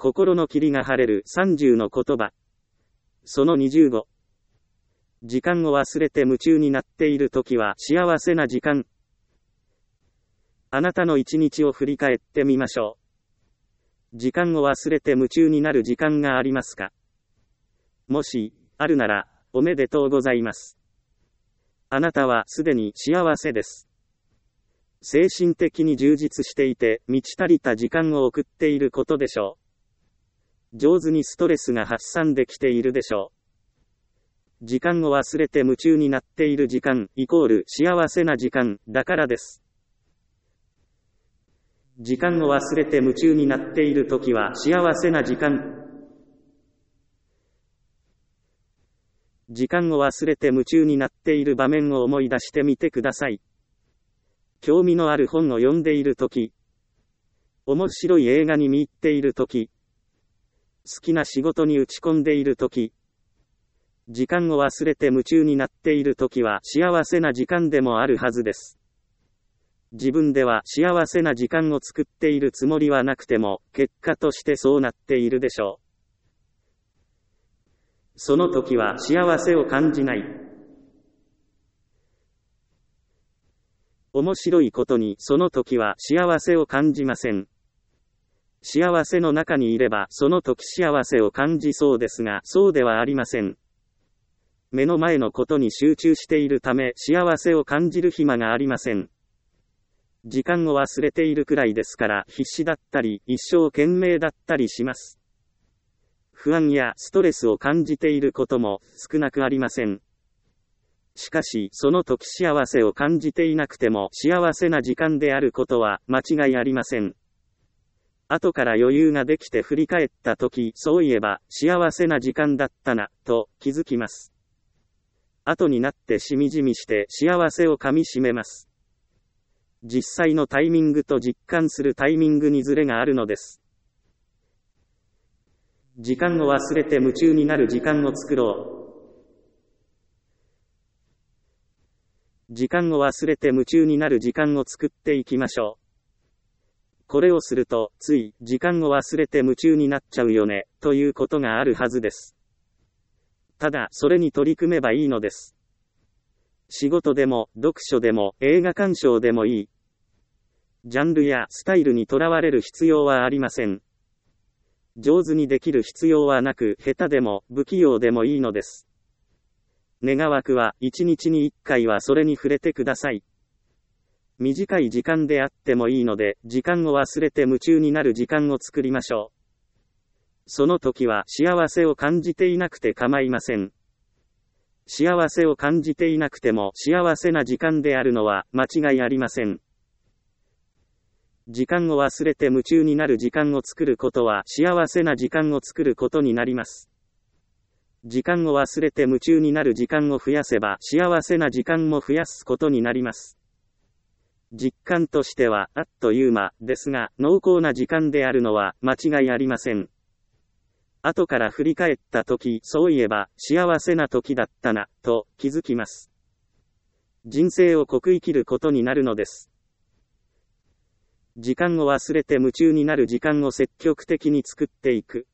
心の霧が晴れる30の言葉。その25。時間を忘れて夢中になっているときは幸せな時間。あなたの一日を振り返ってみましょう。時間を忘れて夢中になる時間がありますか？もし、あるなら、おめでとうございます。あなたはすでに幸せです。精神的に充実していて、満ち足りた時間を送っていることでしょう。上手にストレスが発散できているでしょう。時間を忘れて夢中になっている時間、イコール幸せな時間、だからです。時間を忘れて夢中になっているときは幸せな時間。時間を忘れて夢中になっている場面を思い出してみてください。興味のある本を読んでいるとき、面白い映画に見入っているとき、好きな仕事に打ち込んでいるとき、時間を忘れて夢中になっているときは幸せな時間でもあるはずです。自分では幸せな時間を作っているつもりはなくても、結果としてそうなっているでしょう。その時は幸せを感じない。面白いことにその時は幸せを感じません。幸せの中にいればその時幸せを感じそうですが、そうではありません。目の前のことに集中しているため幸せを感じる暇がありません。時間を忘れているくらいですから必死だったり一生懸命だったりします。不安やストレスを感じていることも少なくありません。しかしその時幸せを感じていなくても幸せな時間であることは間違いありません。後から余裕ができて振り返った時、そういえば幸せな時間だったなと気づきます。後になってしみじみして幸せをかみしめます。実際のタイミングと実感するタイミングにズレがあるのです。時間を忘れて夢中になる時間を作ろう。時間を忘れて夢中になる時間を作っていきましょう。これをすると、つい時間を忘れて夢中になっちゃうよね、ということがあるはずです。ただ、それに取り組めばいいのです。仕事でも、読書でも、映画鑑賞でもいい。ジャンルやスタイルにとらわれる必要はありません。上手にできる必要はなく、下手でも、不器用でもいいのです。願わくは、1日に1回はそれに触れてください。短い時間であってもいいので、時間を忘れて夢中になる時間を作りましょう。その時は幸せを感じていなくて構いません。幸せを感じていなくても幸せな時間であるのは間違いありません。時間を忘れて夢中になる時間を作ることは幸せな時間を作ることになります。時間を忘れて夢中になる時間を増やせば幸せな時間も増やすことになります。実感としてはあっという間ですが、濃厚な時間であるのは間違いありません。後から振り返った時、そういえば幸せな時だったな、と気づきます。人生を濃く生きることになるのです。時間を忘れて夢中になる時間を積極的に作っていく。